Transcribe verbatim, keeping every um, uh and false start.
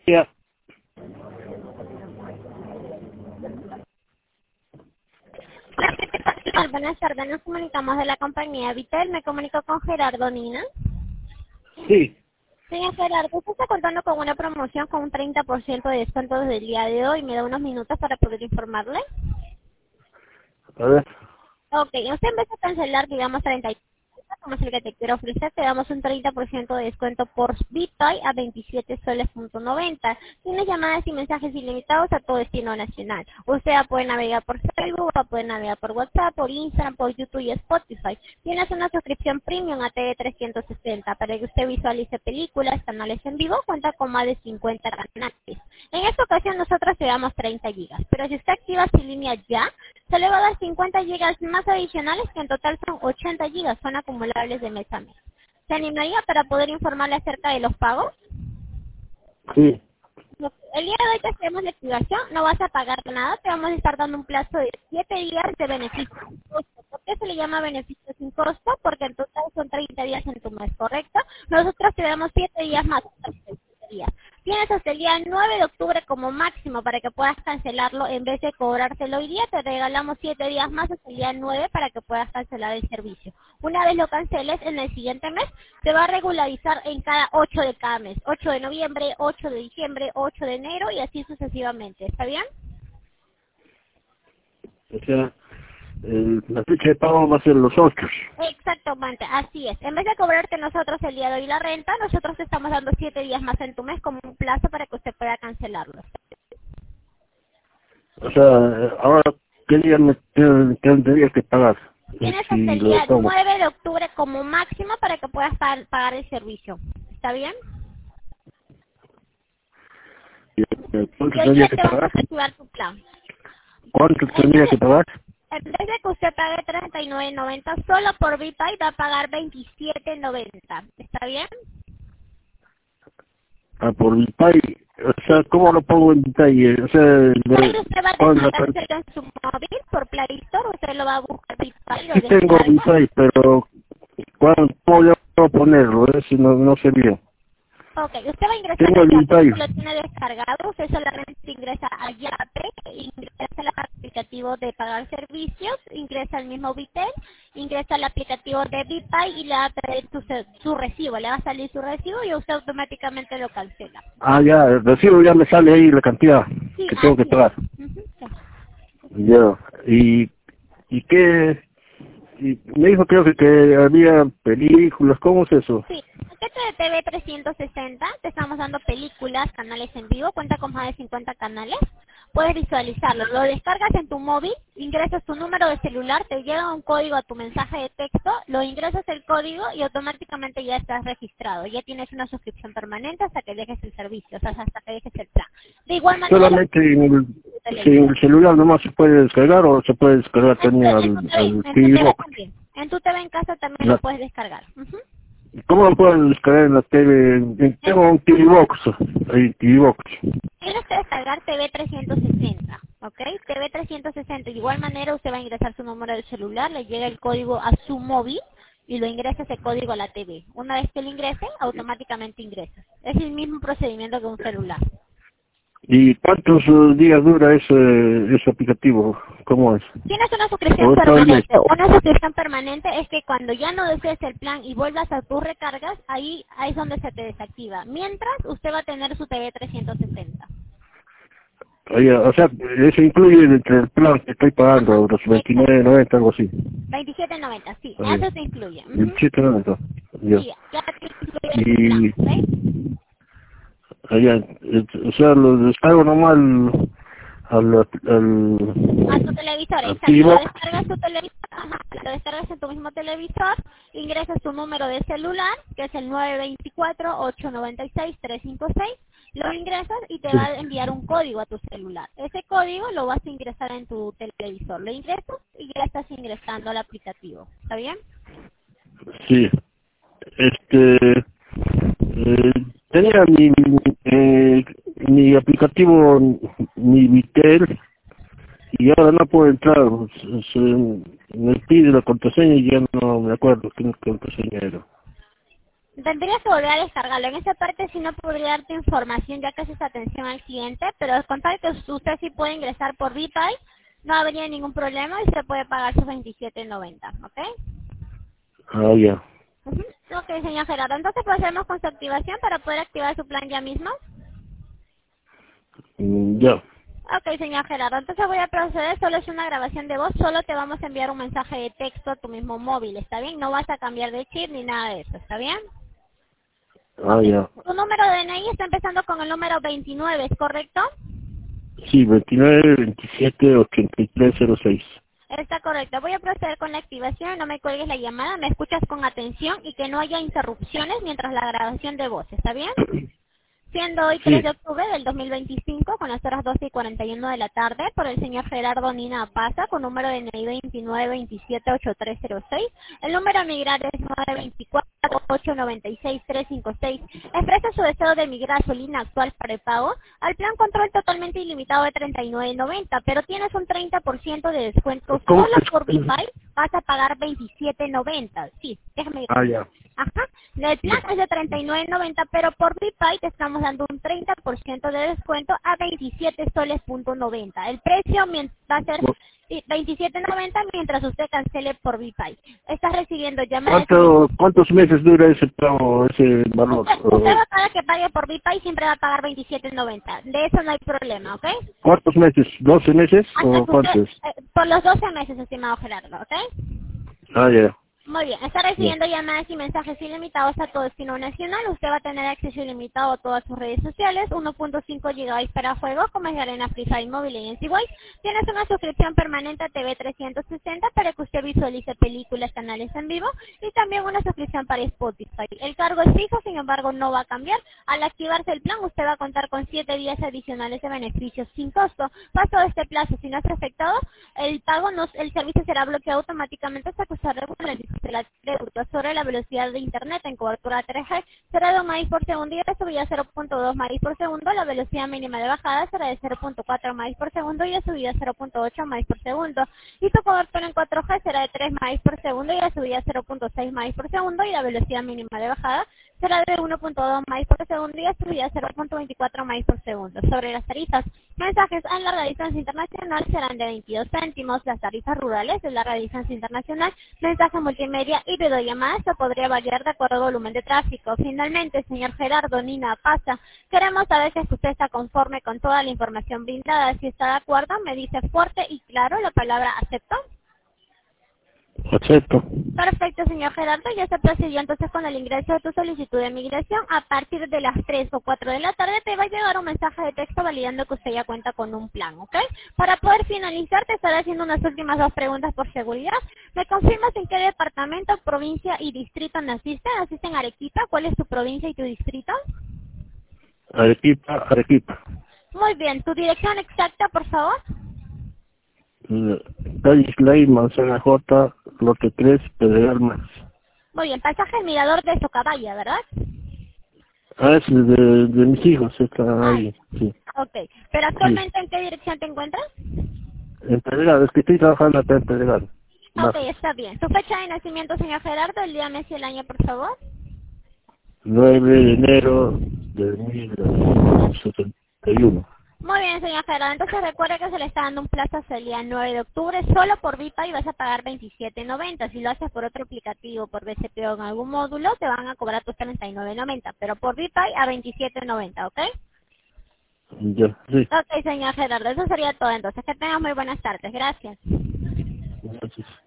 Ya. Buenas tardes, nos comunicamos de la compañía Vitel. Me comunico con Gerardo Nina. Sí. Señor Gerardo, usted está contando con una promoción con un treinta por ciento de descuento desde el día de hoy. ¿Me da unos minutos para poder informarle? A ver. Ok, usted en vez de cancelar, digamos, treinta y como es el que te quiero ofrecer, te damos un treinta por ciento de descuento por BitPay a veintisiete soles punto noventa. Tiene llamadas y mensajes ilimitados a todo destino nacional. Usted va a poder navegar por Facebook, va a poder navegar por WhatsApp, por Instagram, por YouTube y Spotify. Tienes una suscripción premium a T V trescientos sesenta para que usted visualice películas, canales en vivo, cuenta con más de cincuenta canales. En esta ocasión nosotros te damos treinta gigas, pero si usted activa su línea ya, se le va a dar cincuenta gigas más adicionales, que en total son ochenta gigas, son acumulables de mes a mes. ¿Se animaría para poder informarle acerca de los pagos? Sí. El día de hoy te hacemos la activación, no vas a pagar nada, te vamos a estar dando un plazo de siete días de beneficio sin costo. ¿Por qué se le llama beneficio sin costo? Porque en total son treinta días en tu mes, ¿correcto? Nosotros te damos siete días más. Días. Tienes hasta el día nueve de octubre como máximo para que puedas cancelarlo. En vez de cobrártelo hoy día, te regalamos siete días más hasta el día nueve para que puedas cancelar el servicio. Una vez lo canceles, en el siguiente mes te va a regularizar en cada ocho de cada mes. ocho de noviembre, ocho de diciembre, ocho de enero y así sucesivamente. ¿Está bien? O sea, el, la fecha de pago va a ser los ocho. Exactamente, así es. En vez de cobrarte nosotros el día de hoy la renta, nosotros te estamos dando siete días más en tu mes como un plazo para que usted pueda cancelarlo. O sea, ahora, ¿qué día me ten- tendría que pagar? Tienes Si hasta el lo día tomo. nueve de octubre como máximo para que puedas pa- pagar el servicio. ¿Está bien? ¿Y, eh, ¿Cuánto Y hoy tendría día que te vamos pagar? a activar tu plan. ¿Cuánto En tendría vez que pagar? de, en vez de que usted pague treinta y nueve noventa solo por BitPay, va a pagar veintisiete noventa. ¿Está bien? Ah, por mi país. O sea, ¿cómo lo pongo en detalle? O sea, Ahí de, usted va a ¿cuál la descargárselo en su móvil por Play Store, usted lo va a buscar BitPay, lo Sí tengo mi descarga. país, pero ¿cuál, ¿cómo yo puedo ponerlo? Eh? Si no, no sé bien. Ok, usted va a ingresar Tengo a el Yape, país. si lo tiene descargado, usted solamente ingresa a Yape, ingresa al aplicativo de pagar servicios, ingresa al mismo Vitel, ingresa al aplicativo de BitPay y le va a pedir su, su recibo, le va a salir su recibo y usted automáticamente lo cancela. Ah, ya, el recibo ya me sale ahí la cantidad Sí, que tengo que así es. pagar. Ujú, sí. Ya. ¿Y, y qué? Y me dijo creo que, que había películas, ¿cómo es eso? Sí, el paquete de T V trescientos sesenta, te estamos dando películas, canales en vivo, cuenta con más de cincuenta canales. Puedes visualizarlo, lo descargas en tu móvil, ingresas tu número de celular, te llega un código a tu mensaje de texto, lo ingresas el código y automáticamente ya estás registrado. Ya tienes una suscripción permanente hasta que dejes el servicio, o sea, hasta que dejes el plan. De igual manera, lo Solamente en el, si en televisor. el celular nomás se puede descargar o se puede descargar En tu, también en al, tu T V, al en tu T V T V Box. también. En tu T V en casa también lo La- puedes descargar. Ujú. ¿Cómo lo pueden descargar en la T V? En Tengo un T V Box, ahí T V Box. Tienes que descargar T V trescientos sesenta, ¿ok? T V trescientos sesenta. De igual manera, usted va a ingresar su número del celular, le llega el código a su móvil y lo ingresa ese código a la T V. Una vez que lo ingrese, automáticamente ingresa. Es el mismo procedimiento que un celular. ¿Y cuántos eh, días dura ese, ese aplicativo? ¿Cómo es? Tienes una suscripción ¿O es todo el mes? permanente. Una suscripción permanente es que cuando ya no desees el plan y vuelvas a tus recargas, ahí, ahí es donde se te desactiva. Mientras, usted va a tener su T V trescientos sesenta. Oye, o sea, eso incluye entre el plan que estoy Ajá, pagando, los exacto. veintinueve noventa, algo así. veintisiete noventa, sí, Oye, eso se incluye. Ujú. veintisiete noventa, ya. Sí, ya te incluye tu plan, Y, ¿ok? allá, eh, o sea, lo descargo normal al, al, A tu al, televisor, al exacto. Lo T-Box. descargas tu televisor, ajá, lo descargas en tu mismo televisor, ingresas tu número de celular, que es el nueve dos cuatro, ocho nueve seis, tres cinco seis, lo ingresas y te Sí, va a enviar un código a tu celular. Ese código lo vas a ingresar en tu televisor. Lo ingresas y ya estás ingresando al aplicativo. ¿Está bien? sí. Este, eh, tenía mi, eh, mi aplicativo, mi Vitel, y ahora no puedo entrar. Se, se- me pide la contraseña y ya no me acuerdo qué contraseña era. Tendrías que volver a descargarlo. En esa parte sí no podría darte información ya que es atención al cliente, pero con tal que usted sí puede ingresar por BitPay, no habría ningún problema y se puede pagar sus veintisiete noventa, ¿ok? Ah, ya. Uh-huh. Ok, señor Gerardo. Entonces procedemos con su activación para poder activar su plan ya mismo. Mm, ya. Ok, señor Gerardo. Entonces voy a proceder. Solo es una grabación de voz. Solo te vamos a enviar un mensaje de texto a tu mismo móvil. ¿Está bien? No vas a cambiar de chip ni nada de eso. ¿Está bien? Ah, Ok. ya. Tu número de D N I está empezando con el número veintinueve, ¿es correcto? Sí, veintinueve, veintisiete, ochenta y tres, cero seis. Está correcto. Voy a proceder con la activación. No me cuelgues la llamada. Me escuchas con atención y que no haya interrupciones mientras la grabación de voz. ¿Está bien? Siendo hoy tres Sí. de octubre del dos mil veinticinco, con las horas doce y cuarenta y uno de la tarde, por el señor Gerardo Nina Paza, con número de N I veintinueve veintisiete ochenta y tres cero seis. El número a migrar es nueve dos cuatro, ocho nueve seis, tres cinco seis. Expresa su deseo de migrar su línea actual para el pago al plan control totalmente ilimitado de treinta y nueve noventa, pero tienes un treinta por ciento de descuento ¿Cómo solo por es? BitPay. Vas a pagar veintisiete noventa. Sí, déjame. Ah, ya. Ajá, el plan es de treinta y nueve noventa, pero por BitPay te estamos dando un treinta por ciento de descuento a veintisiete soles punto noventa. El precio mien- va a ser veintisiete noventa mientras usted cancele por BitPay. Estás recibiendo llamadas. ¿Cuánto, ¿Cuántos meses dura ese pago, ese valor? Usted, usted Uh, va a pagar que pague por BitPay, siempre va a pagar veintisiete noventa. De eso no hay problema, ¿ok? ¿Cuántos meses? ¿doce meses Hasta o que usted, cuántos? eh, por los doce meses, estimado Gerardo, ¿ok? Ah, ya. Muy bien, está Ya. recibiendo llamadas y mensajes ilimitados a todo destino nacional. Usted va a tener acceso ilimitado a todas sus redes sociales, uno punto cinco gigabytes para juegos como es Arena Free Fire Móvil y N C Y. Tienes una suscripción permanente a T V trescientos sesenta para que usted visualice películas, canales en vivo y también una suscripción para Spotify. El cargo es fijo, sin embargo no va a cambiar. Al activarse el plan, usted va a contar con siete días adicionales de beneficios sin costo. Pasado este plazo, si no es afectado, el pago no, el servicio será bloqueado automáticamente hasta que usted regule la deuda sobre la velocidad de internet en cobertura tres G será de un megabytes por segundo y de subida cero punto dos megabytes por segundo. La velocidad mínima de bajada será de cero punto cuatro megabytes por segundo y de subida cero punto ocho megabytes por segundo. Y su cobertura en cuatro G será de tres megabytes por segundo y de subida cero punto seis megabytes por segundo y la velocidad mínima de bajada será de uno punto dos megabytes por segundo y de subida cero punto veinticuatro megabytes por segundo. Sobre las tarifas, mensajes a larga distancia internacional serán de veintidós céntimos, las tarifas rurales de larga distancia internacional, mensaje multimedia y videollamadas se podría variar de acuerdo al volumen de tráfico. Finalmente, señor Gerardo Nina Paza, queremos saber si usted está conforme con toda la información brindada. Si está de acuerdo, me dice fuerte y claro la palabra acepto. Acepto. Perfecto, señor Gerardo, ya se procedió entonces con el ingreso de tu solicitud de migración. A partir de las tres o cuatro de la tarde te va a llegar un mensaje de texto validando que usted ya cuenta con un plan, ¿ok? Para poder finalizar, te estaré haciendo unas últimas dos preguntas por seguridad. ¿Me confirmas en qué departamento, provincia y distrito naciste? ¿Naciste en Arequipa? ¿Cuál es tu provincia y tu distrito? Arequipa, Arequipa. Muy bien, ¿tu dirección exacta, por favor? Eh, Calle Islay, Manzana J, lote tres, Pedregal Más. Muy bien, pasaje el Mirador de Socabaya, ¿verdad? Ah, es de, de mis hijos, está Ah, ahí, sí. ok. ¿Pero Sí. actualmente en qué dirección te encuentras? En Pedregal, es que estoy trabajando acá en Pedregal. Ok, Más. está bien. ¿Tu fecha de nacimiento, señor Gerardo? El día, mes y el año, por favor. nueve de enero de mil novecientos setenta y uno. Muy bien, señor Gerardo. Entonces recuerde que se le está dando un plazo hasta el día nueve de octubre. Solo por BitPay vas a pagar veintisiete noventa. Si lo haces por otro aplicativo, por B C P o en algún módulo, te van a cobrar tus treinta y nueve noventa. Pero por BitPay a veintisiete noventa, ¿ok? Ya, sí. Ok, señor Gerardo. Eso sería todo entonces. Que tengas muy buenas tardes. Gracias. Gracias.